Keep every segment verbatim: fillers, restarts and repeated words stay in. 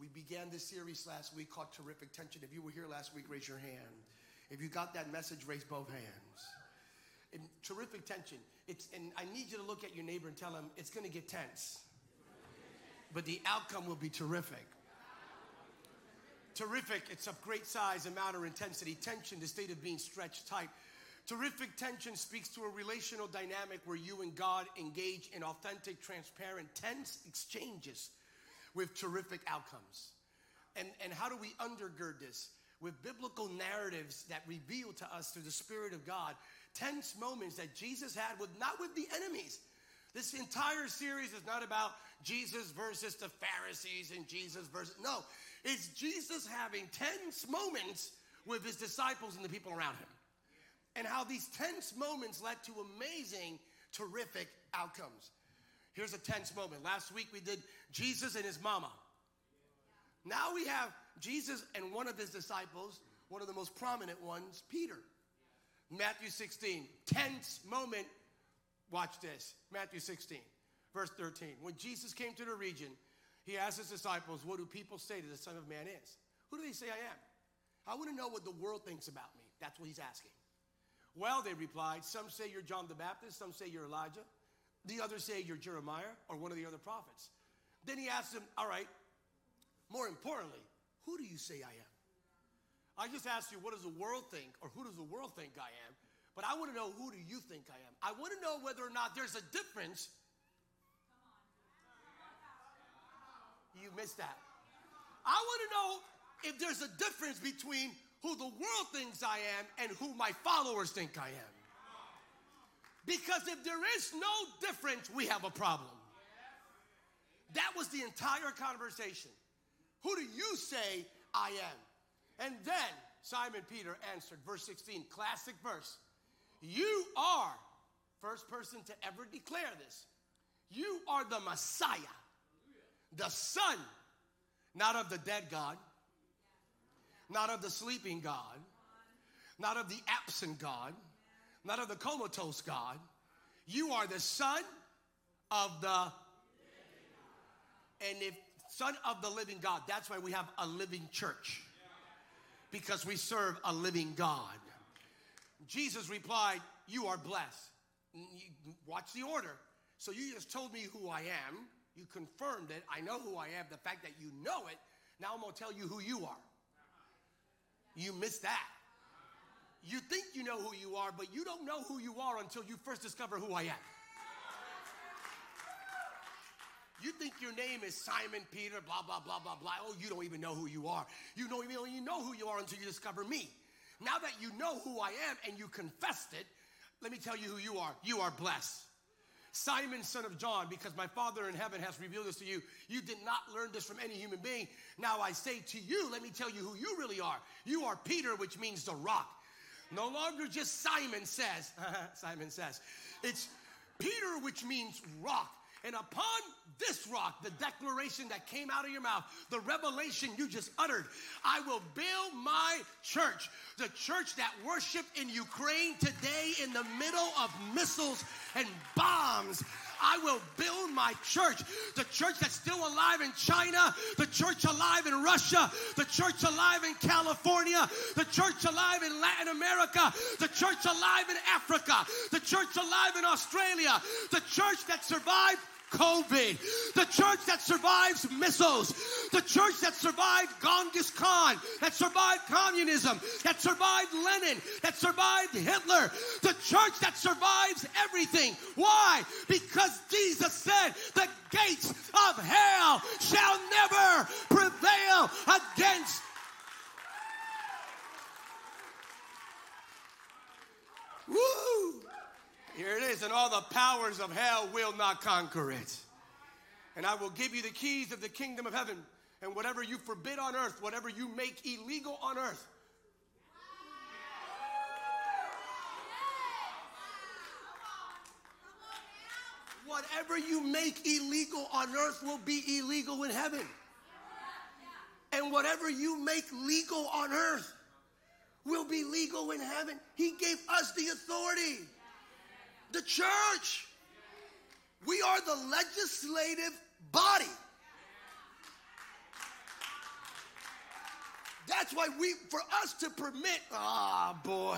began this series last week called Terrific Tension. If you were here last week, raise your hand. If you got that message, raise both hands. In Terrific Tension, it's, and I need you to look at your neighbor and tell him it's going to get tense, but the outcome will be terrific. Terrific, it's of great size, amount, or intensity. Tension, the state of being stretched tight. Terrific tension speaks to a relational dynamic where you and God engage in authentic, transparent, tense exchanges with terrific outcomes. And, and how do we undergird this? With biblical narratives that reveal to us through the Spirit of God tense moments that Jesus had with not with the enemies. This entire series is not about Jesus versus the Pharisees and Jesus versus, no. It's Jesus having tense moments with his disciples and the people around him. And how these tense moments led to amazing, terrific outcomes. Here's a tense moment. Last week we did Jesus and his mama. Now we have Jesus and one of his disciples, one of the most prominent ones, Peter. Matthew sixteen, tense moment. Watch this. Matthew sixteen, verse thirteen. When Jesus came to the region, he asked his disciples, what do people say to the Son of Man is? Who do they say I am? I want to know what the world thinks about me. That's what he's asking. Well, they replied, some say you're John the Baptist, some say you're Elijah. The others say you're Jeremiah or one of the other prophets. Then he asked them, all right, more importantly, who do you say I am? I just asked you, what does the world think, or who does the world think I am? But I want to know, who do you think I am? I want to know whether or not there's a difference. You missed that. I want to know if there's a difference between who the world thinks I am and who my followers think I am. Because if there is no difference, we have a problem. That was the entire conversation. Who do you say I am? And then Simon Peter answered, verse sixteen, classic verse. You are, first person to ever declare this, you are the Messiah, the Son, not of the dead God, not of the sleeping God, not of the absent God, not of the comatose God. You are the Son of the, and if Son of the living God, that's why we have a living church, because we serve a living God. Jesus replied, you are blessed. Watch the order. So you just told me who I am. You confirmed it. I know who I am. The fact that you know it. Now I'm going to tell you who you are. You missed that. You think you know who you are, but you don't know who you are until you first discover who I am. You think your name is Simon Peter, blah, blah, blah, blah, blah. Oh, you don't even know who you are. You don't even know who you are until you discover me. Now that you know who I am and you confessed it, let me tell you who you are. You are blessed. Simon, son of John, because my Father in heaven has revealed this to you. You did not learn this from any human being. Now I say to you, let me tell you who you really are. You are Peter, which means the rock. No longer just Simon says. Simon says. It's Peter, which means rock. And upon this rock, the declaration that came out of your mouth, the revelation you just uttered, I will build my church. The church that worshiped in Ukraine today in the middle of missiles and bombs. I will build my church. The church that's still alive in China, the church alive in Russia, the church alive in California, the church alive in Latin America, the church alive in Africa, the church alive in Australia, the church that survived COVID, the church that survives missiles, the church that survived Genghis Khan, that survived communism, that survived Lenin, that survived Hitler, the church that survives everything. Why? Because Jesus said the gates of hell shall never prevail against. Woo! Here it is, and all the powers of hell will not conquer it. And I will give you the keys of the kingdom of heaven. And whatever you forbid on earth, whatever you make illegal on earth, whatever you make illegal on earth will be illegal in heaven. And whatever you make legal on earth will be legal in heaven. He gave us the authority. The church. We are the legislative body. that's why we, for us to permit, ah, oh boy.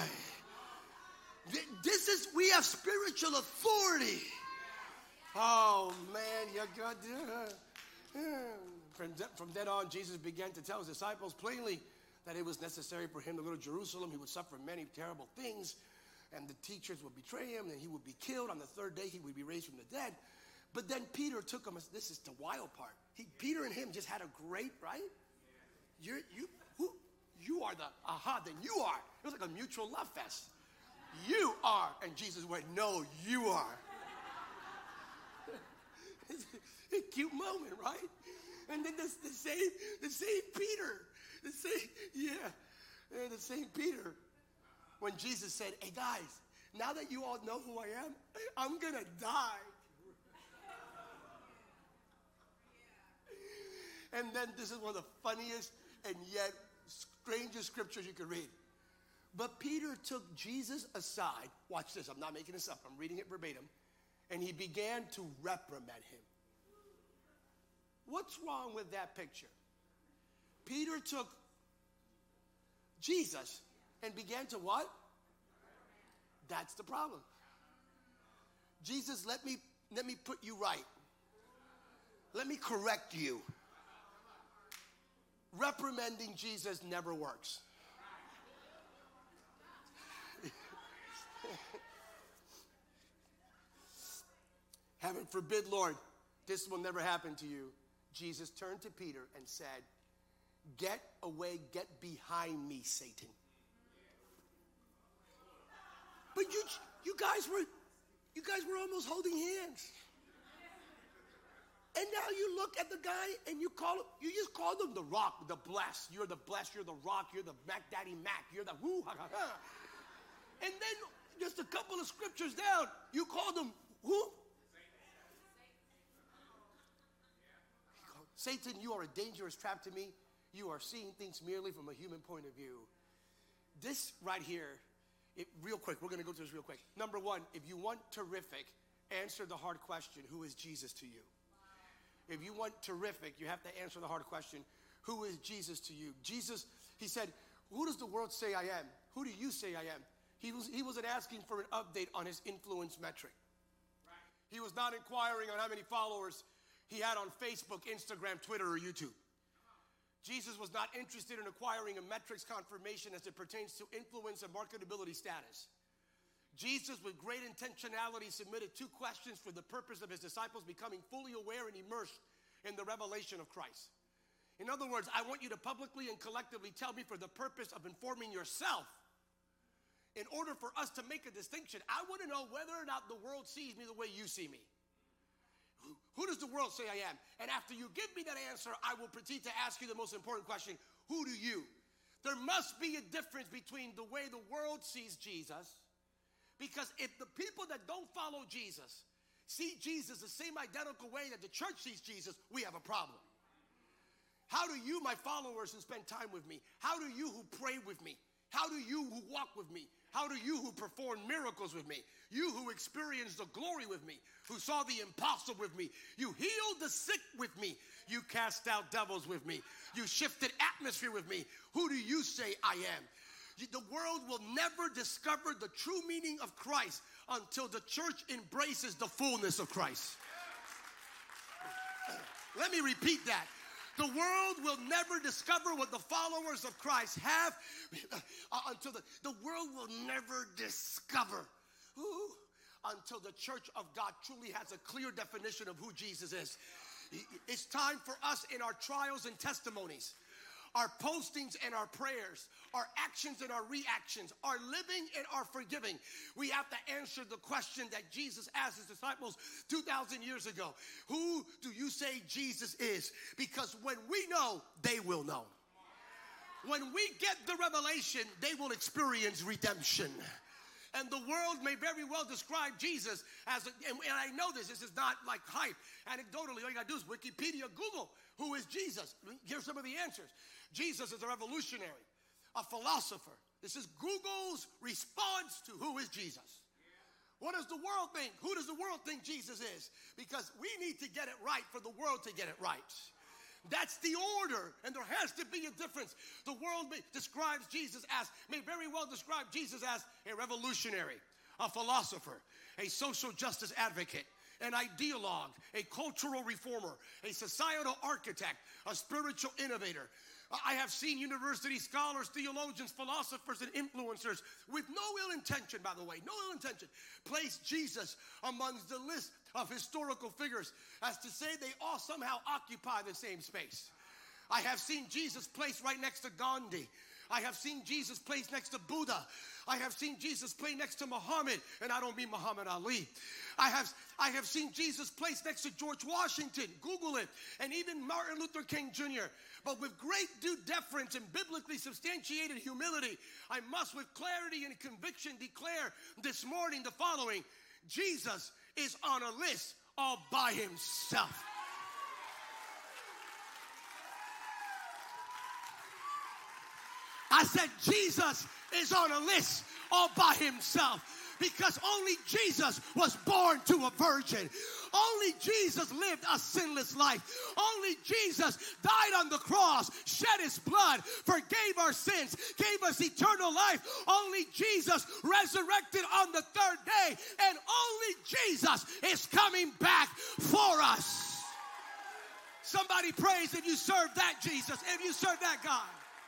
This is, we have spiritual authority. Oh, man, you got from, from then on, Jesus began to tell his disciples plainly that it was necessary for him to go to Jerusalem. He would suffer many terrible things, and the teachers would betray him, and he would be killed. On the third day, he would be raised from the dead. But then Peter took him. This is the wild part. He, Peter and him just had a great, right? You're, you, who, you are the, aha, then you are. It was like a mutual love fest. You are. And Jesus went, no, you are. It's a cute moment, right? And then the, the same, the same Peter, the same, yeah, and the same Peter, when Jesus said, hey guys, now that you all know who I am, I'm gonna die. And then this is one of the funniest and yet strangest scriptures you could read. But Peter took Jesus aside. Watch this, I'm not making this up, I'm reading it verbatim. And he began to reprimand him. What's wrong with that picture? Peter took Jesus and began to what? That's the problem. Jesus, let me, let me put you right. Let me correct you. Reprimanding Jesus never works. Heaven forbid, Lord, this will never happen to you. Jesus turned to Peter and said, get away, get behind me, Satan. But you, you guys were, you guys were almost holding hands. And now you look at the guy and you call him, you just called him the rock, the blessed. You're the blessed, you're the rock, you're the Mac Daddy Mac, you're the woo, ha, ha, ha. And then just a couple of scriptures down, you called him who? Satan, you are a dangerous trap to me. You are seeing things merely from a human point of view. This right here, it, real quick, we're going to go through this real quick. Number one, if you want terrific, answer the hard question, who is Jesus to you? If you want terrific, you have to answer the hard question, who is Jesus to you? Jesus, he said, who does the world say I am? Who do you say I am? He, was, he wasn't asking for an update on his influence metric. Right. He was not inquiring on how many followers he had on Facebook, Instagram, Twitter, or YouTube. Jesus was not interested in acquiring a metrics confirmation as it pertains to influence and marketability status. Jesus, with great intentionality, submitted two questions for the purpose of his disciples becoming fully aware and immersed in the revelation of Christ. In other words, I want you to publicly and collectively tell me for the purpose of informing yourself. In order for us to make a distinction, I want to know whether or not the world sees me the way you see me. Who does the world say I am? And after you give me that answer, I will proceed to ask you the most important question. Who do you? There must be a difference between the way the world sees Jesus, because if the people that don't follow Jesus see Jesus the same identical way that the church sees Jesus, we have a problem. How do you, my followers who spend time with me, how do you who pray with me, how do you who walk with me, how do you who perform miracles with me, you who experienced the glory with me, who saw the impossible with me, you healed the sick with me, you cast out devils with me, you shifted atmosphere with me, who do you say I am? The world will never discover the true meaning of Christ until the church embraces the fullness of Christ. Let me repeat that. The world will never discover what the followers of Christ have uh, until the, the world will never discover who until the church of God truly has a clear definition of who Jesus is. It's time for us in our trials and testimonies, our postings and our prayers, our actions and our reactions, our living and our forgiving. We have to answer the question that Jesus asked his disciples two thousand years ago. Who do you say Jesus is? Because when we know, they will know. When we get the revelation, they will experience redemption. And the world may very well describe Jesus as, a, and, and I know this, this is not like hype. Anecdotally, all you got to do is Wikipedia, Google, who is Jesus? Here's some of the answers. Jesus is a revolutionary, a philosopher. This is Google's response to who is Jesus. What does the world think? Who does the world think Jesus is? Because we need to get it right for the world to get it right. That's the order, and there has to be a difference. The world may, describes Jesus as, may very well describe Jesus as a revolutionary, a philosopher, a social justice advocate, an ideologue, a cultural reformer, a societal architect, a spiritual innovator. I have seen university scholars, theologians, philosophers, and influencers with no ill intention, by the way, no ill intention, place Jesus amongst the list of historical figures as to say they all somehow occupy the same space. I have seen Jesus placed right next to Gandhi. I have seen Jesus placed next to Buddha. I have seen Jesus placed next to Muhammad, and I don't mean Muhammad Ali. I have, I have seen Jesus placed next to George Washington, Google it, and even Martin Luther King Junior But with great due deference and biblically substantiated humility, I must with clarity and conviction declare this morning the following: Jesus is on a list all by himself. I said Jesus is on a list all by himself, because only Jesus was born to a virgin. Only Jesus lived a sinless life. Only Jesus died on the cross, shed his blood, forgave our sins, gave us eternal life. Only Jesus resurrected on the third day, and only Jesus is coming back for us. Somebody praise if you serve that Jesus, if you serve that God.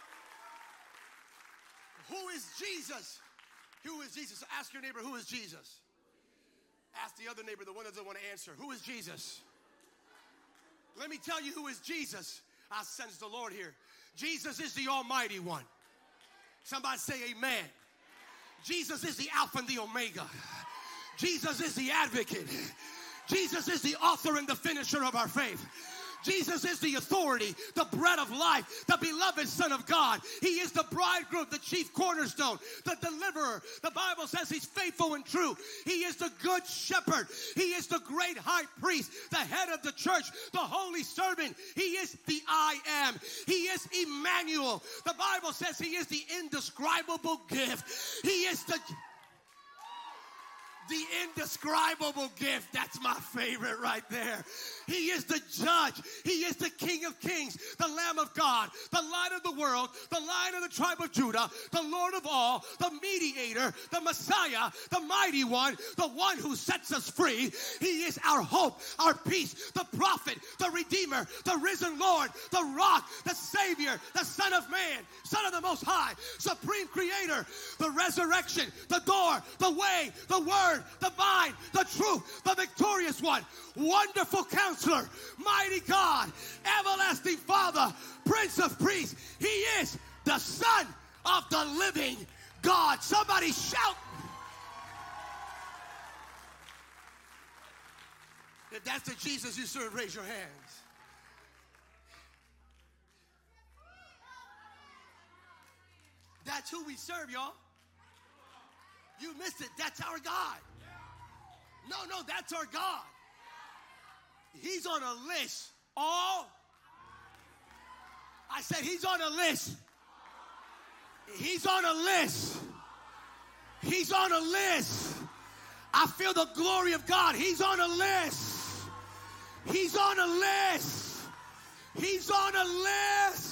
Who is Jesus? Who is Jesus? Ask your neighbor, who is Jesus? Ask the other neighbor, the one that doesn't want to answer, who is Jesus? Let me tell you who is Jesus. I sense the Lord here. Jesus is the Almighty One. Somebody say amen. Jesus is the Alpha and the Omega. Jesus is the advocate. Jesus is the author and the finisher of our faith. Jesus is the authority, the bread of life, the beloved Son of God. He is the bridegroom, the chief cornerstone, the deliverer. The Bible says he's faithful and true. He is the good shepherd. He is the great high priest, the head of the church, the holy servant. He is the I am. He is Emmanuel. The Bible says he is the indescribable gift. He is the... The indescribable gift. That's my favorite right there. He is the judge. He is the King of kings, the Lamb of God, the Light of the world, the Lion of the tribe of Judah, the Lord of all, the mediator, the Messiah, the mighty one, the one who sets us free. He is our hope, our peace, the prophet, the redeemer, the risen Lord, the rock, the savior, the Son of man, Son of the Most High, supreme creator, the resurrection, the door, the way, the word, the vine, the truth, the victorious one, wonderful counselor, mighty God, everlasting Father, Prince of Peace. He is the Son of the living God. Somebody shout. If that's the Jesus you serve, raise your hands. That's who we serve, y'all. You missed it. That's our God. No, no, that's our God. He's on a list. All. I said he's on a list. He's on a list. He's on a list. I feel the glory of God. He's on a list. He's on a list. He's on a list.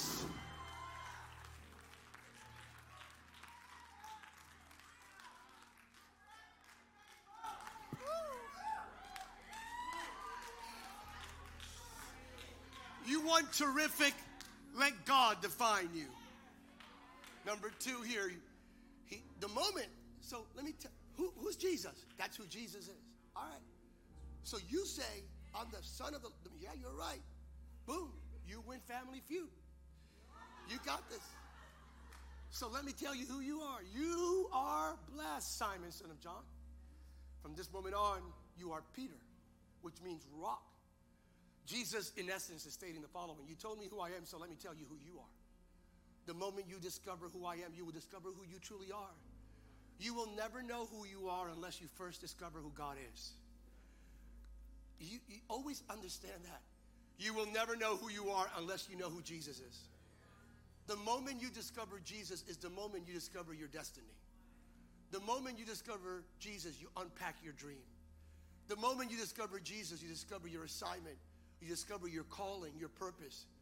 You want terrific, let God define you. Number two here, he, the moment, so let me tell, who, who's Jesus? That's who Jesus is. All right. So you say, I'm the son of the, yeah, you're right. Boom, you win Family Feud. You got this. So let me tell you who you are. You are blessed, Simon, son of John. From this moment on, you are Peter, which means rock. Jesus, in essence, is stating the following. You told me who I am, so let me tell you who you are. The moment you discover who I am, you will discover who you truly are. You will never know who you are unless you first discover who God is. You, you always understand that. You will never know who you are unless you know who Jesus is. The moment you discover Jesus is the moment you discover your destiny. The moment you discover Jesus, you unpack your dream. The moment you discover Jesus, you discover your assignment. You discover your calling, your purpose.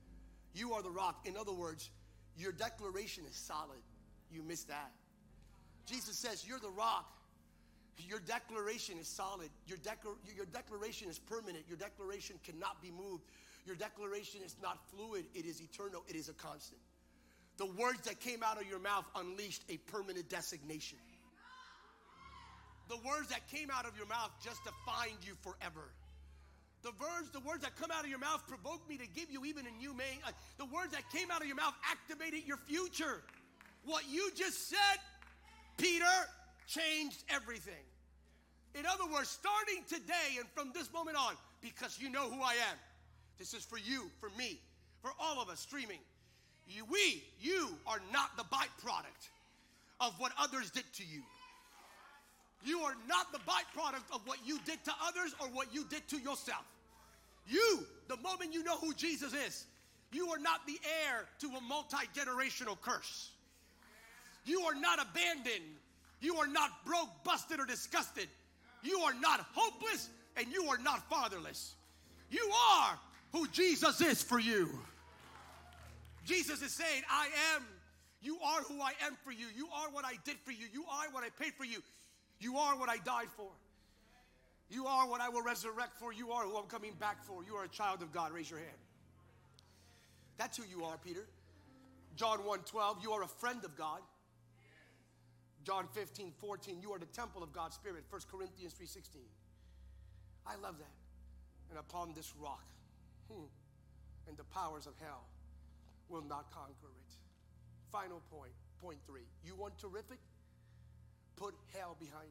You are the rock. In other words, your declaration is solid. You missed that. Jesus says, you're the rock. Your declaration is solid. Your, declar- your declaration is permanent. Your declaration cannot be moved. Your declaration is not fluid. It is eternal. It is a constant. The words that came out of your mouth unleashed a permanent designation. The words that came out of your mouth just defined you forever. The words, the words that come out of your mouth provoked me to give you even a new name. Uh, the words that came out of your mouth activated your future. What you just said, Peter, changed everything. In other words, starting today and from this moment on, because you know who I am. This is for you, for me, for all of us streaming. You, we, you are not the byproduct of what others did to you. You are not the byproduct of what you did to others or what you did to yourself. You, the moment you know who Jesus is, you are not the heir to a multi-generational curse. You are not abandoned. You are not broke, busted, or disgusted. You are not hopeless, and you are not fatherless. You are who Jesus is for you. Jesus is saying, I am. You are who I am for you. You are what I did for you. You are what I paid for you. You are what I died for. You are what I will resurrect for. You are who I'm coming back for. You are a child of God. Raise your hand. That's who you are, Peter. John one twelve, you are a friend of God. John fifteen fourteen, you are the temple of God's Spirit. First Corinthians three sixteen. I love that. And upon this rock, hmm, and the powers of hell will not conquer it. Final point, point three. You want terrific? Put hell behind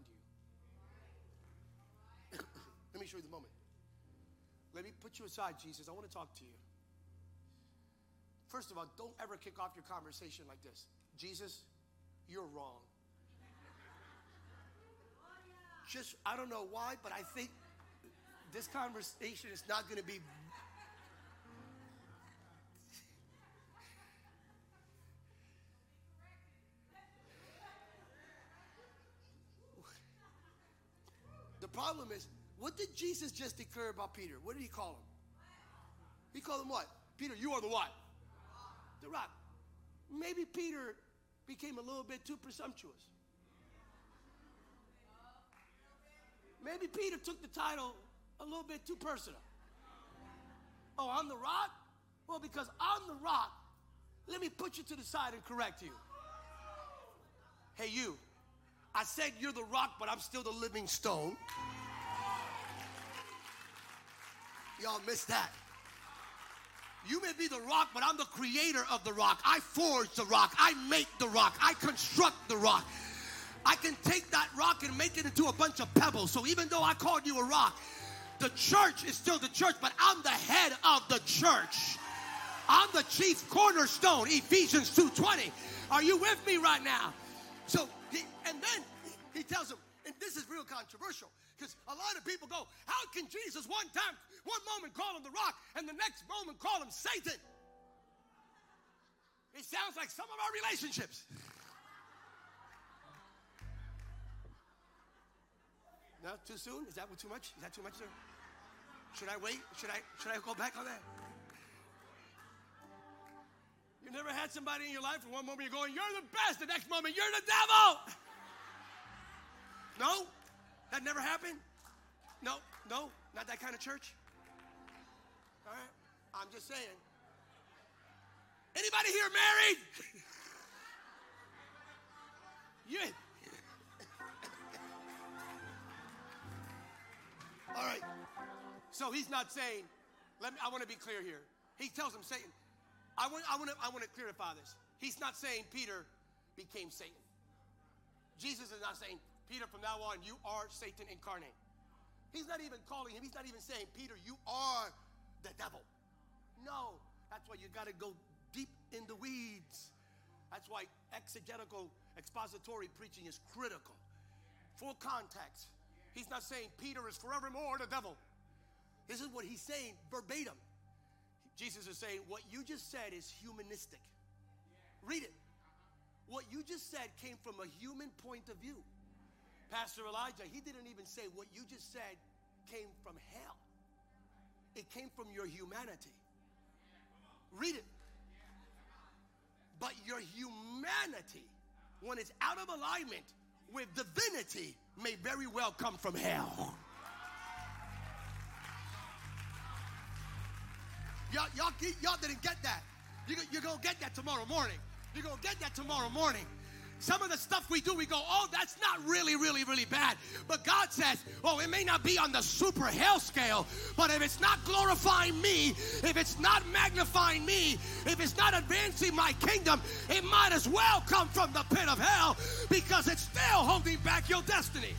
you. Let me show you the moment. Let me put you aside, Jesus. I want to talk to you. First of all, don't ever kick off your conversation like this. Jesus, you're wrong. Just, I don't know why, but I think this conversation is not going to be. The problem is, what did Jesus just declare about Peter? What did he call him? He called him what? Peter, you are the what? The rock. Maybe Peter became a little bit too presumptuous. Maybe Peter took the title a little bit too personal. Oh, I'm the rock? Well, because I'm the rock, let me put you to the side and correct you. Hey, you. I said you're the rock, but I'm still the living stone. Y'all missed that. You may be the rock, but I'm the creator of the rock. I forge the rock. I make the rock. I construct the rock. I can take that rock and make it into a bunch of pebbles. So even though I called you a rock, the church is still the church, but I'm the head of the church. I'm the chief cornerstone, Ephesians two twenty. Are you with me right now? So, he, and then he tells them, and this is real controversial, because a lot of people go, how can Jesus one time, one moment call him the rock, and the next moment call him Satan? It sounds like some of our relationships. No, too soon? Is that too much? Is that too much, sir? Should I wait? Should I should I go back on that? You never had somebody in your life, and one moment you're going, you're the best, the next moment, you're the devil. No? That never happened? No, no, not that kind of church. All right, I'm just saying. Anybody here married? You. All right. So he's not saying, let me, I want to be clear here. He tells him Satan. I want, I want to, I want to clarify this. He's not saying Peter became Satan. Jesus is not saying, Peter, from now on, you are Satan incarnate. He's not even calling him. He's not even saying, Peter, you are the devil. No. That's why you got to go deep in the weeds. That's why exegetical, expository preaching is critical. Full context. He's not saying Peter is forevermore the devil. This is what he's saying verbatim. Jesus is saying what you just said is humanistic. Read it. What you just said came from a human point of view. Pastor Elijah, he didn't even say what you just said came from hell. It came from your humanity. Read it. humanity, when it's out of alignment with divinity, may very well come from hell. Y'all, y'all, y'all didn't get that. You, you're going to get that tomorrow morning. You're going to get that tomorrow morning. Some of the stuff we do, we go, oh, that's not really, really, really bad. But God says, oh, it may not be on the super hell scale, but if it's not glorifying me, if it's not magnifying me, if it's not advancing my kingdom, it might as well come from the pit of hell, because it's still holding back your destiny.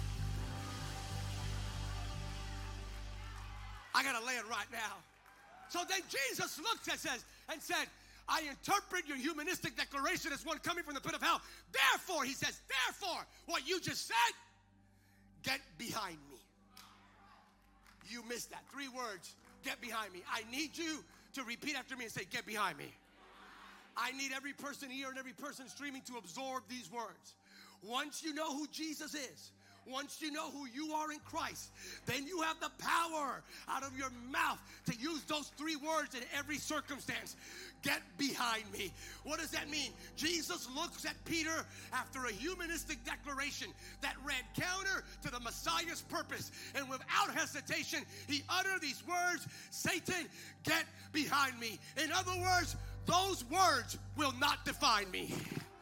I got to land right now. So then Jesus looked and says, and said, I interpret your humanistic declaration as one coming from the pit of hell. Therefore, he says, therefore, what you just said, get behind me. You missed that. Three words, get behind me. I need you to repeat after me and say, get behind me. I need every person here and every person streaming to absorb these words. Once you know who Jesus is, once you know who you are in Christ, then you have the power out of your mouth to use those three words in every circumstance. Get behind me. What does that mean? Jesus looks at Peter after a humanistic declaration that ran counter to the Messiah's purpose. And without hesitation, he uttered these words, Satan, get behind me. In other words, those words will not define me.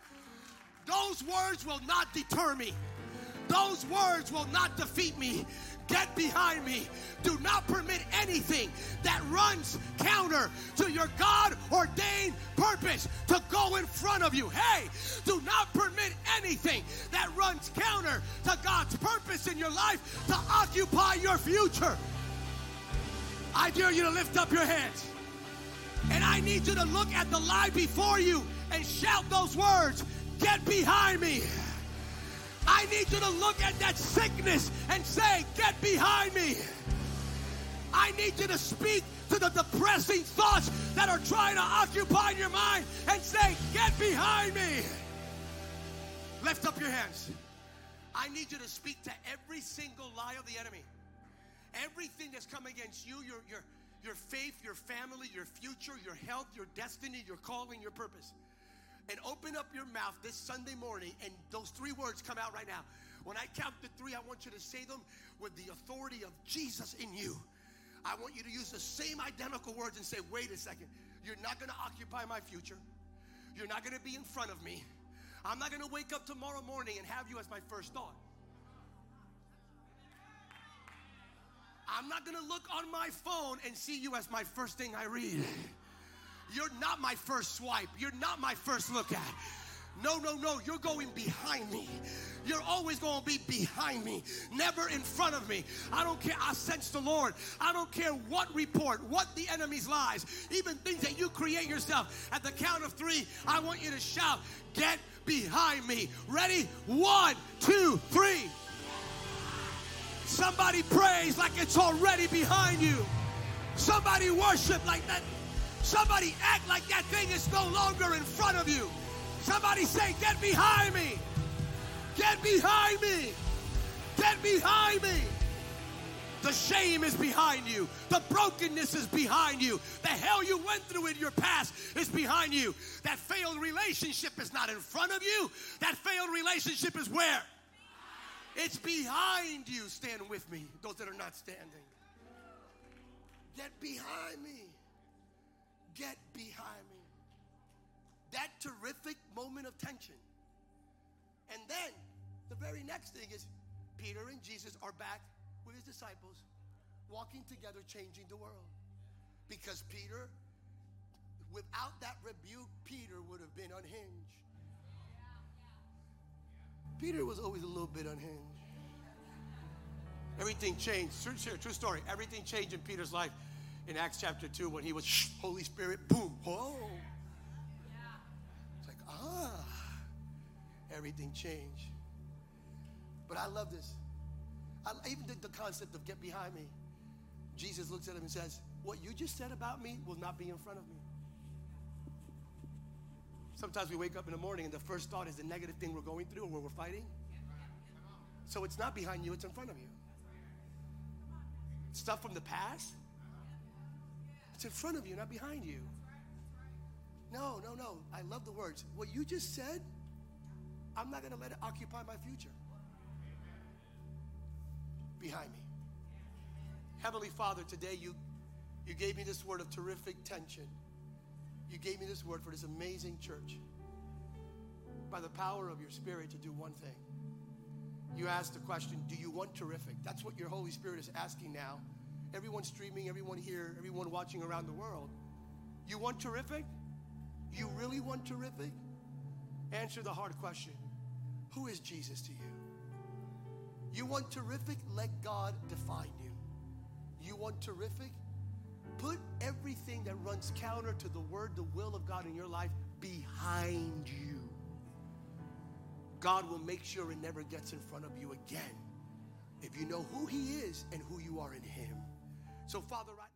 Those words will not deter me. Those words will not defeat me. Get behind me. Do not permit anything that runs counter to your God-ordained purpose to go in front of you. Hey, do not permit anything that runs counter to God's purpose in your life to occupy your future. I dare you to lift up your hands. And I need you to look at the lie before you and shout those words. Get behind me. I need you to look at that sickness and say, get behind me. I need you to speak to the depressing thoughts that are trying to occupy your mind and say, get behind me. Lift up your hands. I need you to speak to every single lie of the enemy. Everything that's come against you, your, your, your faith, your family, your future, your health, your destiny, your calling, your purpose. And open up your mouth this Sunday morning, and those three words come out right now. When I count to three, I want you to say them with the authority of Jesus in you. I want you to use the same identical words and say, wait a second. You're not going to occupy my future. You're not going to be in front of me. I'm not going to wake up tomorrow morning and have you as my first thought. I'm not going to look on my phone and see you as my first thing I read. You're not my first swipe. You're not my first look at. No, no, no. You're going behind me. You're always going to be behind me, never in front of me. I don't care. I sense the Lord. I don't care what report, what the enemy's lies, even things that you create yourself. At the count of three, I want you to shout, get behind me. Ready? One, two, three. Somebody praise like it's already behind you. Somebody worship like that. Somebody act like that thing is no longer in front of you. Somebody say, get behind me. Get behind me. Get behind me. The shame is behind you. The brokenness is behind you. The hell you went through in your past is behind you. That failed relationship is not in front of you. That failed relationship is where? It's behind you. Stand with me, those that are not standing. Get behind me. Get behind me. That terrific moment of tension. And then the very next thing is Peter and Jesus are back with his disciples, walking together, changing the world. Because Peter, without that rebuke, Peter would have been unhinged. Peter was always a little bit unhinged. Everything changed. True, true, true story. Everything changed in Peter's life in Acts chapter two when he was, shh, Holy Spirit, boom, whoa. It's like, ah, everything changed. But I love this. I even the, the concept of get behind me. Jesus looks at him and says, what you just said about me will not be in front of me. Sometimes we wake up in the morning and the first thought is the negative thing we're going through or where we're fighting. So it's not behind you, it's in front of you. Stuff from the past, it's in front of you, not behind you. No, no, no. I love the words. What you just said I'm not going to let it occupy my future. Behind me. Heavenly Father, today you, you gave me this word of terrific tension. You gave me this word for this amazing church. By the power of your Spirit to do one thing. You asked the question, do you want terrific? That's what your Holy Spirit is asking now. Everyone streaming, everyone here, everyone watching around the world. You want terrific? You really want terrific? Answer the hard question. Who is Jesus to you? You want terrific? Let God define you. You want terrific? Put everything that runs counter to the word, the will of God in your life behind you. God will make sure it never gets in front of you again if you know who he is and who you are in him. So, Father, right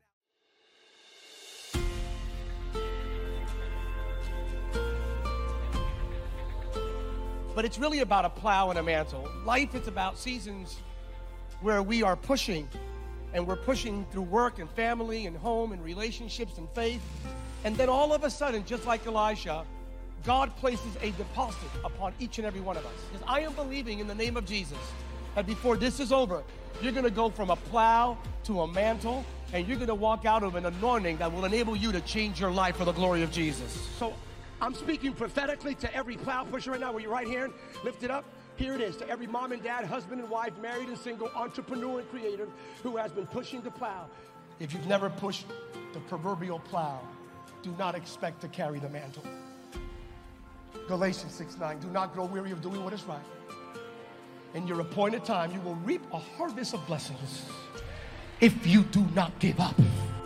now. But it's really about a plow and a mantle. Life is about seasons where we are pushing, and we're pushing through work and family and home and relationships and faith. And then all of a sudden, just like Elijah, God places a deposit upon each and every one of us. Because I am believing in the name of Jesus that before this is over, you're going to go from a plow to a mantle, and you're going to walk out of an anointing that will enable you to change your life for the glory of Jesus. So I'm speaking prophetically to every plow pusher right now with your right hand. Lift it up. Here it is to every mom and dad, husband and wife, married and single, entrepreneur and creator who has been pushing the plow. If you've never pushed the proverbial plow, do not expect to carry the mantle. Galatians six nine, do not grow weary of doing what is right. In your appointed time, you will reap a harvest of blessings if you do not give up.